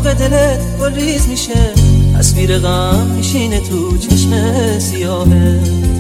موقع دلت گل ریز میشه، تصویر غم میشینه تو چشم سیاهه.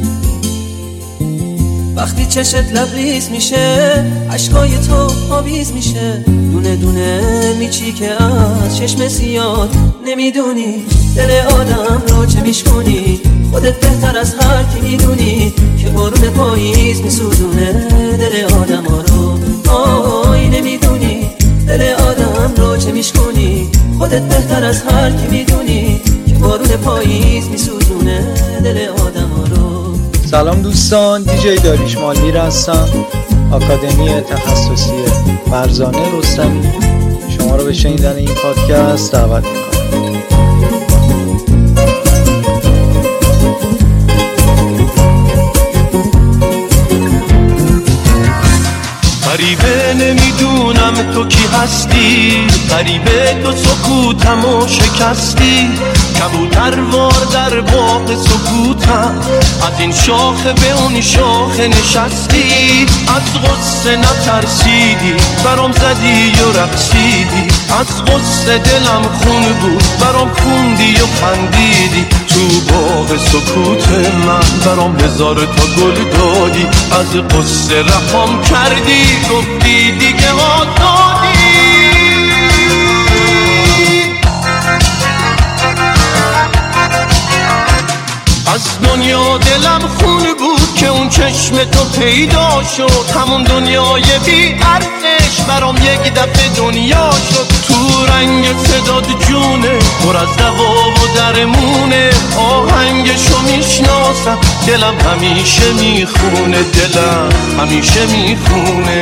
وقتی چشت لبریز میشه، عشقای تو آویز میشه، دونه دونه میچی که از چشم سیاه. نمیدونی دل آدم رو چه میشکنی، خودت بهتر از هر کی میدونی که بارون پاییز میسوزونه دل آدم ها رو. آی نمیدونی دل آدم رو چه میشکنی، خودت بهتر از هر کی میدونی که بارون پاییز میسوزونه دل آدم ها رو. سلام دوستان، دیجی داریوش مالمیر هستم، آکادمی تخصصی فرزانه رستمی. شما رو به شنیدن این پادکست دعوت میکنم. غریبه نمیدونم تو کی هستی، غریبه تو سکوتمو شکستی. کبوتروار در باغ سکوتم، از این شاخه به اون شاخه نشستی. از غصه نترسیدی برام زدی و رقصیدی، از غصه دلم خون بود برام خوندی و خندیدی. تو باغ سکوت من برام هزار تا گل دادی، از غصه رهام کردی گفتی دیگه آزادی. از دنیا دلم خون بود که اون چشم تو پیدا شد، همون دنیای بی ارزش برام یک دفعه دنیا شد. تو رنگ صداد جونه پر از دوا و درمونه، آهنگشو میشناسم دلم همیشه میخونه، دلم همیشه میخونه.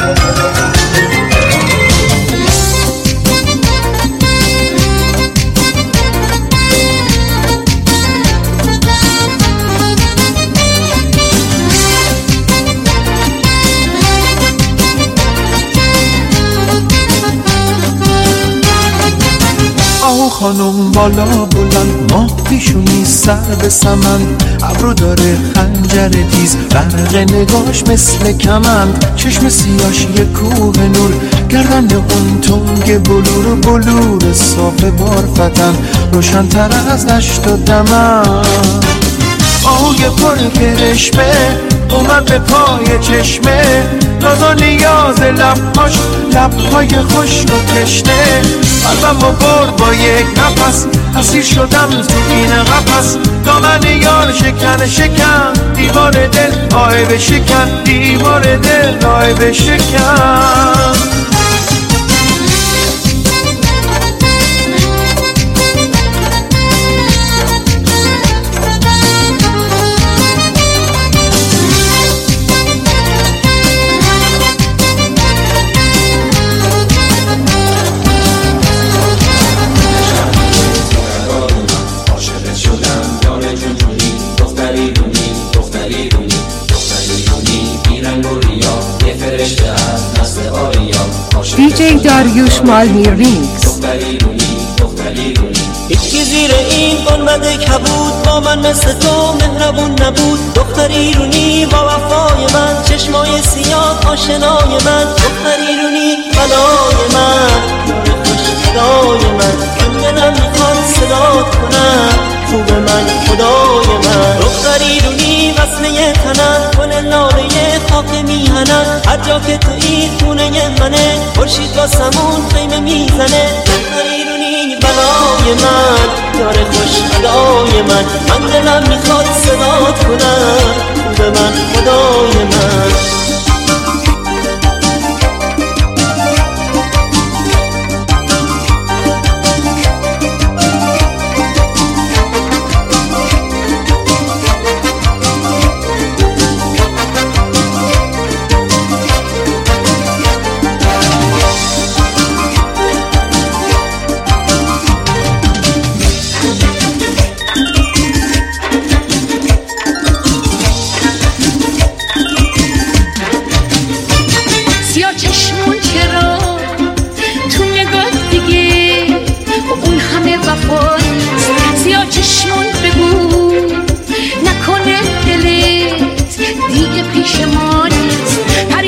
آهو خانم بالا بلند، ماه پیشونی سر به سمن، ابرو داره خنجر تیز، برق نگاش مثل کمند، چشم سیاش یه کوه نور، گردن اون تنگ بلور بلور صاف بارفتن، روشن‌تر از دشت و دمن. آهوی پر کرشمه اومد به پای چشمه، ناز و نیاز لبهاش لبهای خشک و تشنه. قلبمو برد با یک نفس، اسیر شدم تو این قفس. دامن یار شکن شکن، دیوار دل آه بشکن، دیوار دل آه بشکن. دیجی داریوش مالمیر ریکس. هیچی زیر این گنبد کبود با من مثل تو مهربون نبود. دختر ایرونی با وفای من، چشمای سیاه آشنای من. دختر ایرونی بلای من، یار خوش صدای من، من دلم میخواد صدات کنم خوب من خدای من. دختر ایرونی وصله تنم، گل لاله خاک میهنم، هر جا که تو این خونه منه، خورشید واسمون خیمه میزنه. دختر ایرونی بلای من، یار خوش صدای من، من دلم میخواد صدات کنم خوب من خدای من.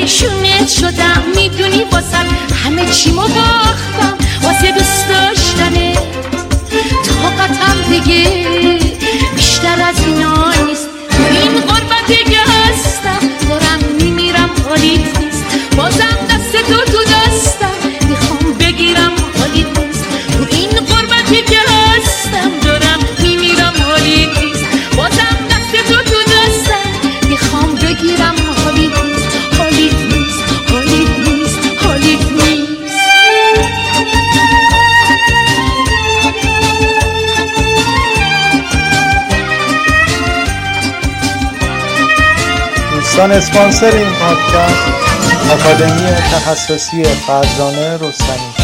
شدم میدونی واسم همه چیمو باختم، واسه دوست داشتن طاقتم دیگه بیشتر از اینا نیست. تو این غربتی که هستم دارم میمیرم حالیت نیست. بازم دست تو دستم میخوام بگیرم حالیت نیست. تو این غربتی که هستم دارم میمیرم حالیت نیست. بازم دست تو دستم میخوام بگیرم حالیت نیست. حالیت نیست. حالیت نیست. حالیت نیست. دوستان اسپانسر این پادکست آکادمی تخصصی فرزانه رستمی.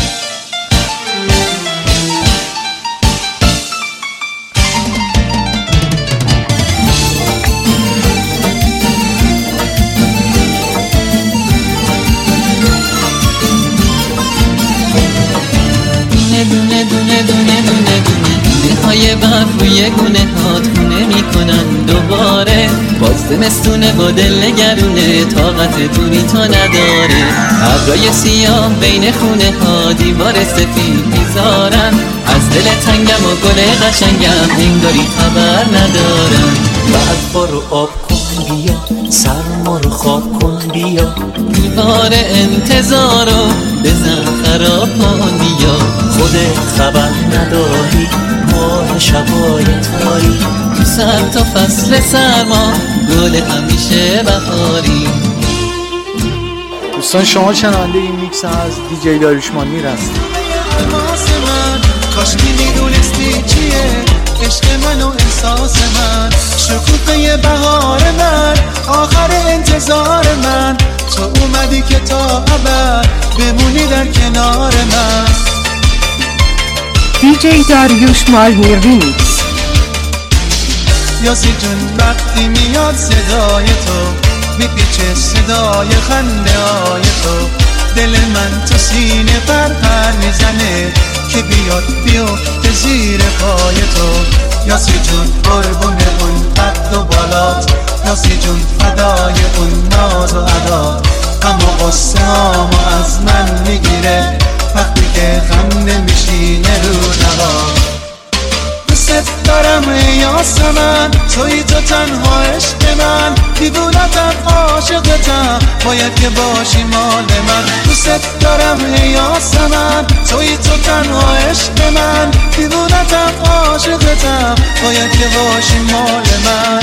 دونه دونه دونه دونه دونه های برف روی گونه هات خونه میکنن دوباره. باز زمستونه با دل نگرونه طاقت دونی تا نداره. ابرای سیاه بین خونه ها دیوار سفید میذارن. از دل تنگم و گل قشنگم انگاری خبر ندارن. بعد بارو آب کن بیا، سرما رو خواب کن بیا. دیوار انتظارو بزن خراب کن بیا. خودت خبر نداری ماه شبای تاری. تو سر تا فصل سرما گل همیشه بهاری. دوستان شما شنونده این میکس از دیجی داریوش مانیر هستید. کاش میدونستی چیه عشق من و احساس من. شکوفه بهار من، آخر انتظار من. تو اومدی که تا ابد بمونی در کنار من. دیجی داریوش مالمیر ریمیکس. یاسی جون وقتی میاد صدای تو میپیچه صدای خنده های تو. دل من تو سینه پر میزنه که بیاد بیفته زیر پای تو. یاسی جون قربون اون قد و بالات. یاسی جون فدای اون ناز و ادا. اما قصه هامو از من میگیره وقتی که خم نمیشینه رو نوا. دوست دارم ای یاسمن، توی تو تنها عشق من. دیوونتم عاشقتم باید که باشی مال من. دوست دارم ای یاسمن، توی تو تنها عشق من. دیوونتم عاشقتم باید که باشی مال من.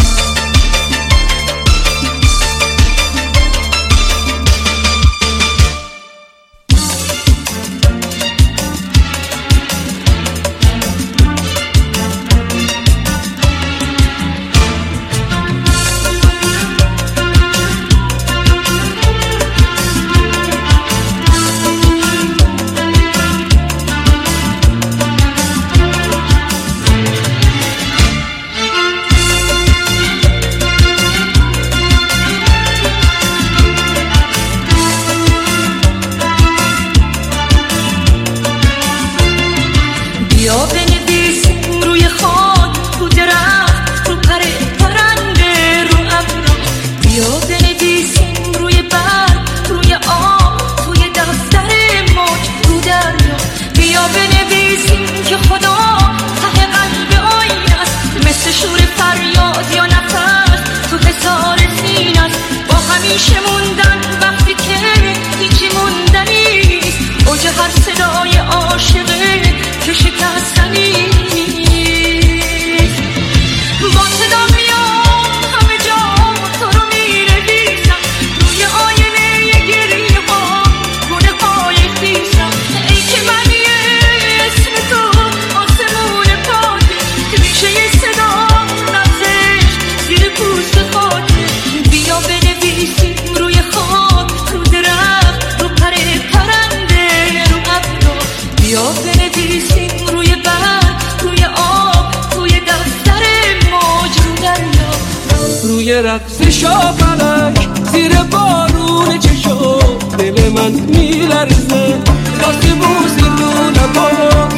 رقص شاپلک زیر بارون چشو دل من میلرزه. دست بوسی دونه پا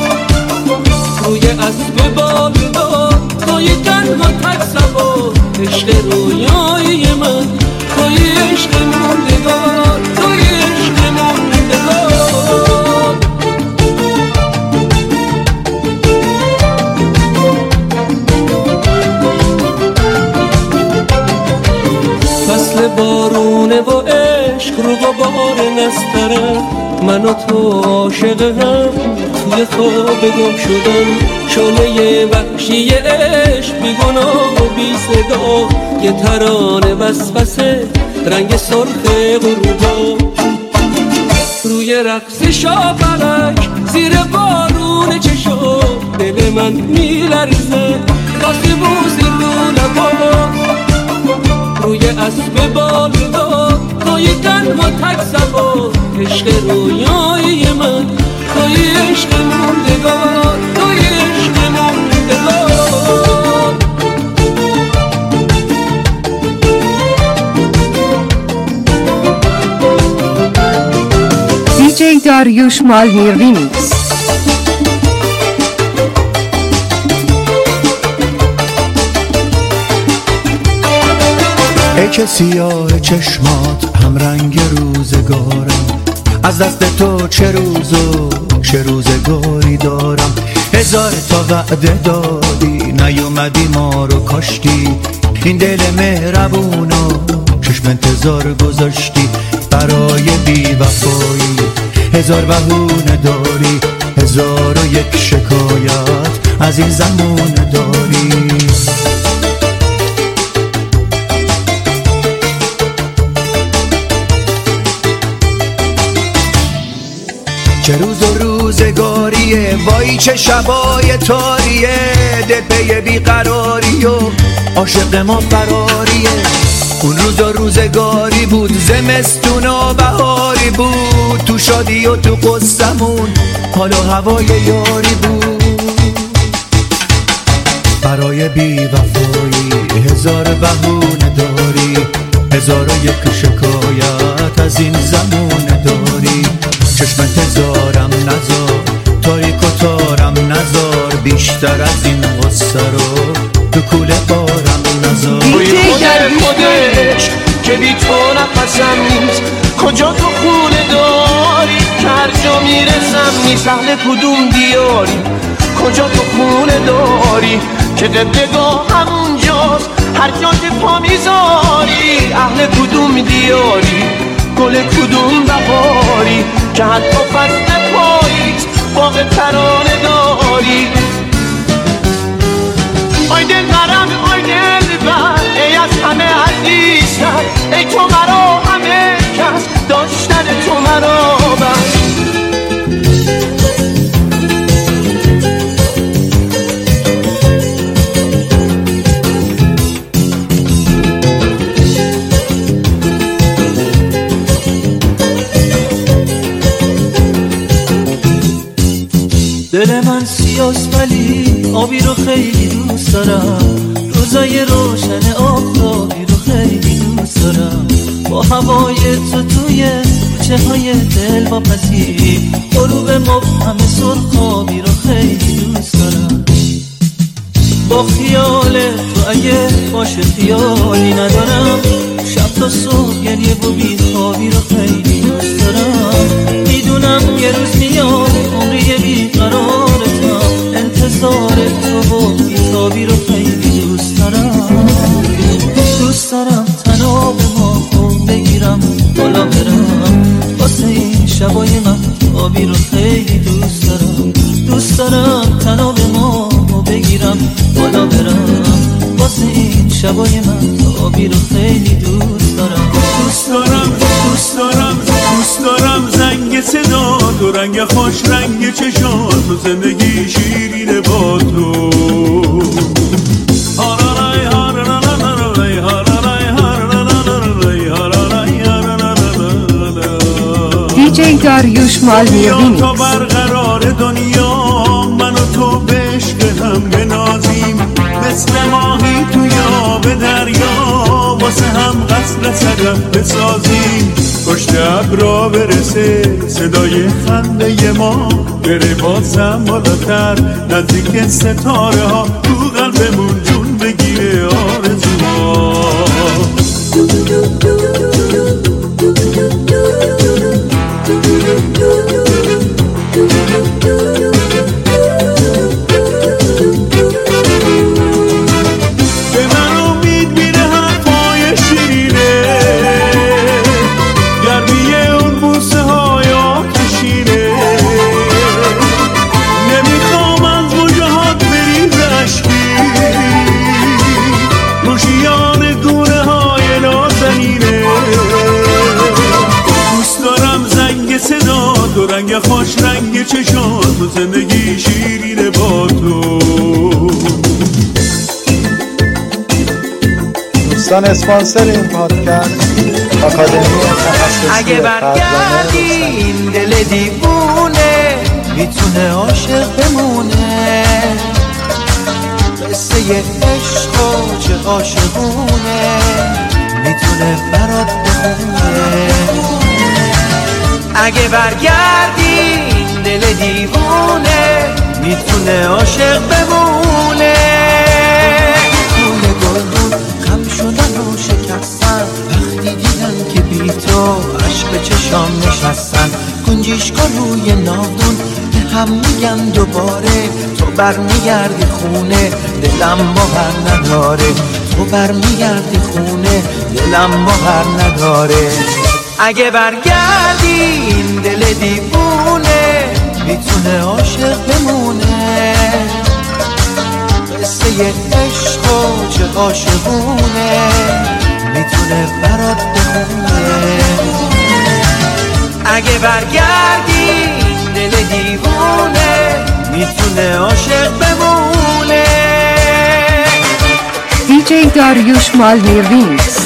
روی اسب بالدا. توی تنها تک سبا عشق رویای من. توی عشق موندگار. توی عشق موندگار. بسترم، من و تو عاشق هم توی خواب گم شدن. شعله وحشی عشق بی گناه و بی صدا، یه ترانه وسوسه رنگ سرخ غروبا. روی رقص شاپلک زیر بارون چشم دل من میلرزه، وقتی بوزی رو لبا. روی اسب بالدار توی تنها تک سوار، عشق رویای من توی عشق موندگار، توی عشق موندگار. دیجی داریوش مالمیر ریمیکس. ای که سیاه چشمات هم رنگ روزگارم، از دست تو چه روز و چه روزگاری دارم. هزار تا وعده دادی نیومدی ما رو کاشتی، این دل مهربونو چشم انتظار گذاشتی. برای بی وفایی هزار بهونه داری، 1001 شکایت از این زمونه داری. چه روز و روزگاریه، وای چه شبای تاریه. دل پی بیقراری و عاشق ما فراریه. اون روز و روزگاری بود، زمستون و بهاری بود، تو شادی و تو قصمون حال و هوای یاری بود. برای بی وفایی هزار بهونه داری، 1001 شکایت از این زمونه داری. چشم انتظارم نزار، تاریک و تارم نزار، بیشتر از این غصه رو تو کوله بارم نزار. خودش که بی تو نفسم نیست، کجا تو خونه داری که هر جا میرسم نیست. اهل کدوم دیاری، کجا تو خونه داری که دلگاه همونجاست هر جا که پا میذاری. اهل کدوم دیاری، گل کدوم بهاری که حتی فصل پاییز باغ ترانه داری. آی دل برم آی دل بر، ای از همه عزیزتر، ای تو مرا همه کس، داشتن تو مرا بس. دل من سیاست ولی آبی رو خیلی دوست دارم، روزای روشن آفتابی رو خیلی دوست دارم. با هوای تو توی کوچه های دل واپسی، غروب مبهم سرخابی رو خیلی دوست دارم. با خیال تو اگه باشه خیالی ندارم، شب تا صبح گریه و بیخوابی رو خیلی دوست دارم. میدونم یه روز میاد عمری بیقرارتم، انتظار تو و بیتابی رو خیلی دوست دارم. دوست دارم تنها به ما بگیرم بالا برم، واسه این شبای من آبی رو خیلی دوست دارم. دوست دارم تنها به ما بگیرم بالا برم، واسه این شبای من آبی رو خیلی دوست دارم. دوست دارم دوست دارم دوست دارم زنگ صدا، دو رنگ خوش رنگ چشات، تو زندگی شیرینه با تو. دیجی داریوش مالمیر ریمیکس. تا برقرار دنیا من و تو به عشق هم بنازیم، مثل ماهی توی آب دریا واسه هم قصر صدف بسازیم. پشت ابرا برسه صدای خنده ما، بره بازم بالاتر نزدیک ستاره ها، تو قلبمون جون بگیره آرزوها. به من امید میره حرفای شیرینه، گرمی اون بوسه خیلی شیرینه با تو. دوستان اسپانسر این پادکست آکادمی تخصصی اگه برگردی این دل دیوونه میتونه عاشق بمونه، قصه عشق و چه عاشقونه میتونه برات بخونه. اگه برگردی این دل دیوونه میتونه عاشق بمونه. غم شدن و شکستن وقتی دیدن که بی تو عشق چشام نشستن، گنجیشکا روی ناودون به هم میگن دوباره تو برمیگردی خونه دلم باور نداره، تو برمیگردی خونه دلم باور نداره. اگه برگردی این دل دیوونه میتونه عاشق بمونه، قصه عشق و چه عاشقونه میتونه برات بخونه. اگه برگردی دل دیوونه میتونه عاشق بمونه. دیجی داریوش مالنی ریمیکس.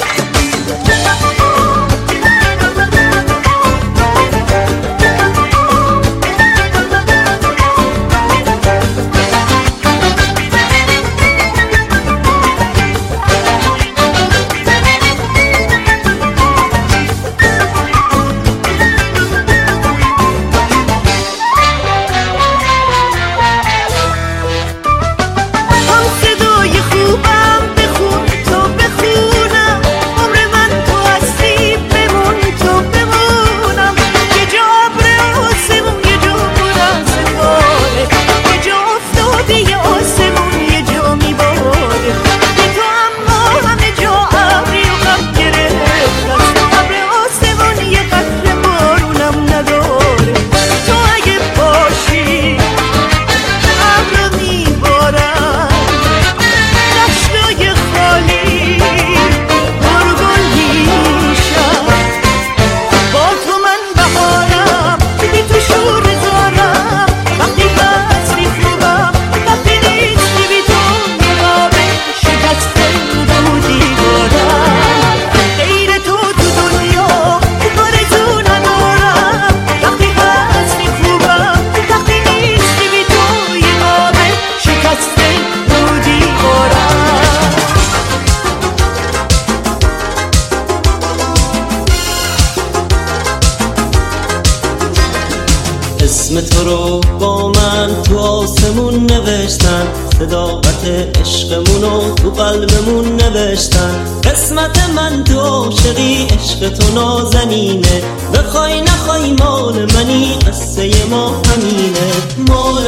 اسم تو رو با من تو آسمون نوشتن، صداقت عشقمونو تو قلبمون نوشتن. قسمت من تو عاشقی، عشق تو نازنینه، بخوای نخوای مال منی، قصه ما همینه. مال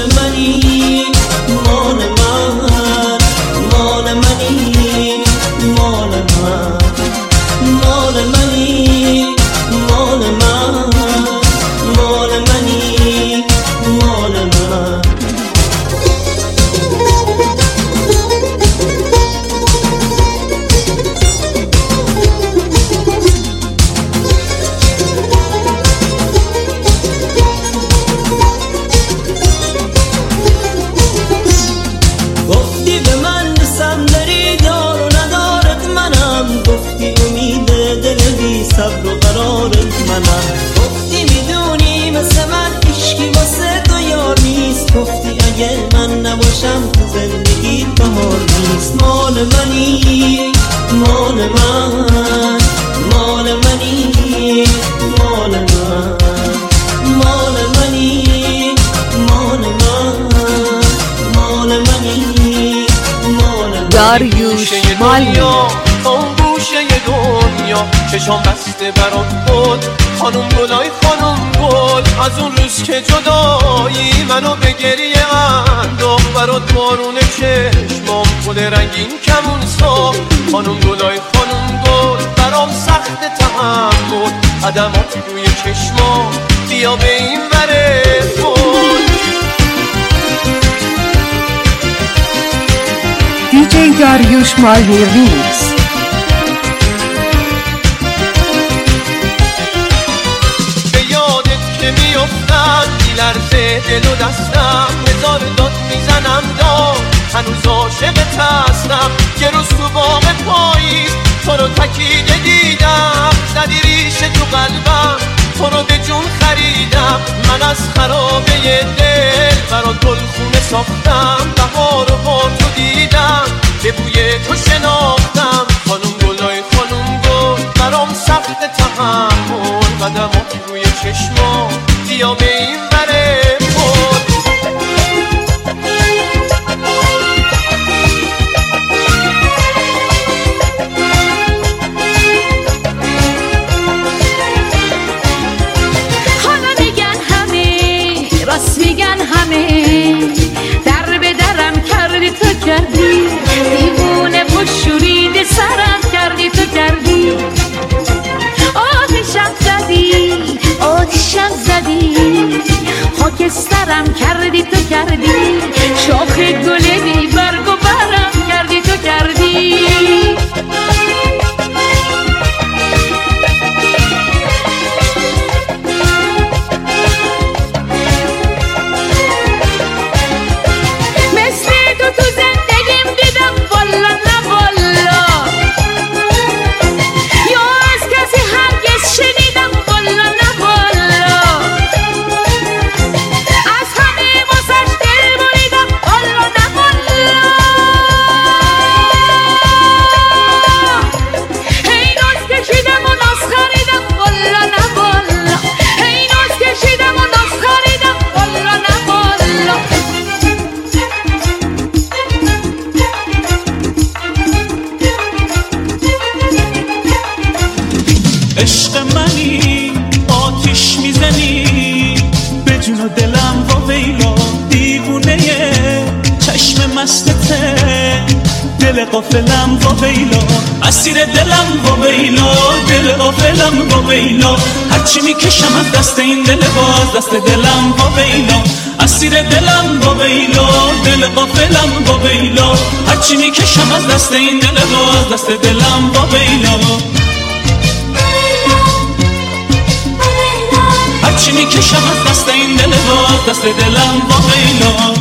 منی مال من، مال منی مال من، مال منی مال من، مال منی مال من. گفتی به من نیستم داری دار و ندارت منم، گفتی امید دل بی صبر و قرارت منم، گفتی میدونی مثل من عشقی واسه تو یار نیست، گفتی اگه من نباشم تو زندگی بهار نیست. مال منی مال من، مال منی مال من، مال منی مال من، مال منی مال من. داریوش مالنی. اون گوشه دنیا چشام بسته برات بود، خانم گلای خانم گل، از اون روز که جدایی منو به گریه انداخت، برات بارون چشمام گل رنگین کمون ساخت. خانم گلای خانم گل برام سخت تحمل، قدمات روی چشمام بیا به این وره گل. دیجی داریوش مالنی ریمیکس. به یادت که میافتم میلرزه بسته دل و دستم، هزار داد میزنم داد هنوز عاشقت هستم. یه روز تو باغ پاییز تو رو تکیده دیدم، زدی ریشه تو قلبم، تو رو به جون خریدم. من از خرابه دل برات گلخونه ساختم، بهار رو با تو دیدم، به بوی تو شناختم. خانوم گلای خانوم گل برام سخت تحمل، قدمات روی چشما بیا به این بره بود. راست میگن همه، در به درم کردی تو کردی، دیوونه و شورید سرم کردی تو کردی. آتشم زدی آتشم زدی، خاکسترم کردی تو کردی، شاخ گل بی برگ و برم کردی تو کردی. عشق منی آتیش میزنی به جون و دلم و ویلا، دیوونه چشم مستته دل غافلم و ویلا، اسیر دلم و ویلا، دل غافلم و ویلا. هرچی میکشم از دست این دل باز، دست دلم و ویلا، اسیر دلم و ویلا، دل غافلم و ویلا. هرچی میکشم از دست این دل باز، دست دلم و ویلا. هرچی میکشم از دست این دل باز، دست دلم با ویلا.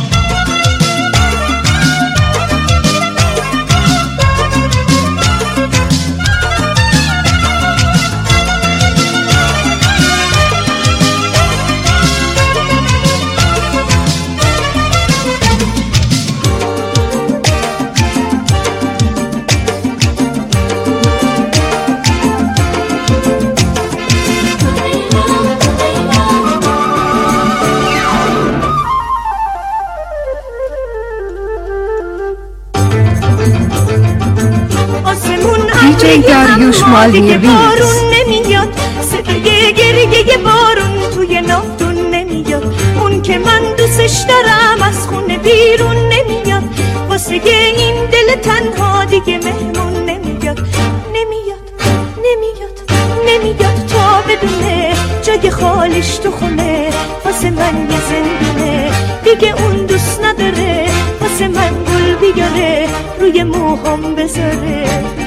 داریوش مالوی بارون نمیاد، صدای گریه بارون توی نافتون نمیاد. اون که من دوستش دارم از خونه بیرون نمیاد، واسه این دل تنها دیگه مهمون نمیاد. نمیاد نمیاد نمیاد تا بدونه جای خالیش تو خونه، واسه من یه زندونه دیگه اون دوست نداره، واسه من گل بیاره روی موهام بذاره.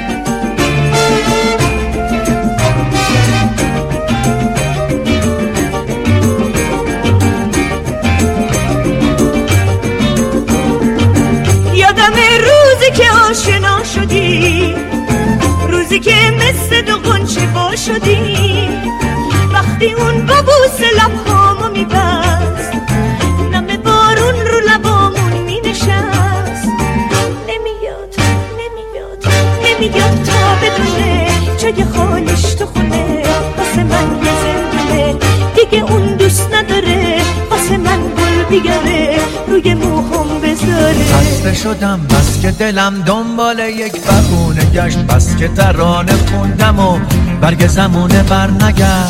روزی که آشنا شدی، روزی که مثل دو غنچه وا شدی، وقتی اون با بوس لبهامو میبست، نم بارون رو لبامون مینشست. نمیاد نمیاد نمیاد تا بدونه جای خالش تو خونه، واسه من یه زندونه دیگه اون دوست نداره، واسه من گل بیاره روی موهام بذاره. خسته شدم بس که دلم دنبال یک بهونه گشت، بس که ترانه خوندم و برگ زمونه بر نگشت.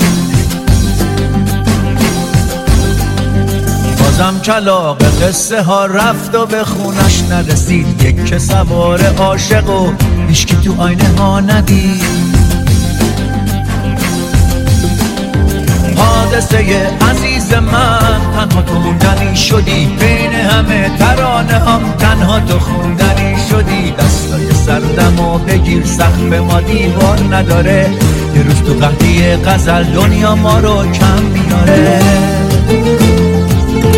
بازم کلاغ قصه ها رفت و به خونش نرسید، یک که سوار عاشق و هیچکی تو آینه ها ندید. حادثه عزیز من تنها تو موندنی شدی، بین همه ترانه هم تنها تو خوندنی شدی. دستای سردمو بگیر سقف ما دیوار نداره، یه روز تو قحطی غزل دنیا ما رو کم میاره.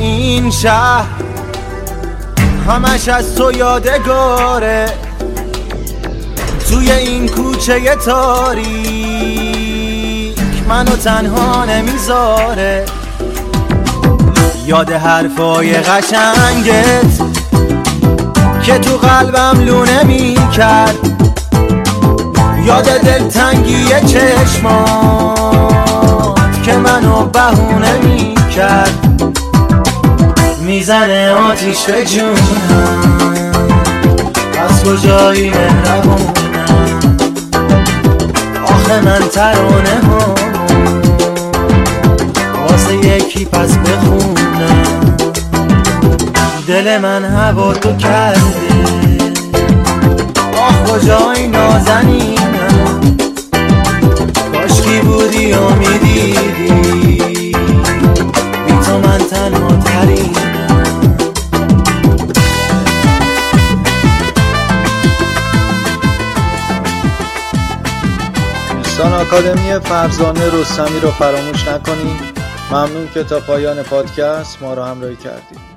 این شهر همش از تو یادگاره، توی این کوچه تاریک منو تنها نمیذاره. یاد حرفای قشنگت که تو قلبم لونه میکرد، یاد دلتنگی چشمات که منو بهونه میکرد. میزنه آتیش به جونم، از کجایی مهربونم، آخه من ترانه ها واسه یکی پس بخونم. دل من هوا تو کرده، آخ کجایی نازنینم، کاشکی بودی و میدیدی بی تو من تنها ترینم. دوستان آکادمی فرزانه رستمی رو فراموش نکنید. ممنون که تا پایان پادکست ما رو همراهی کردید.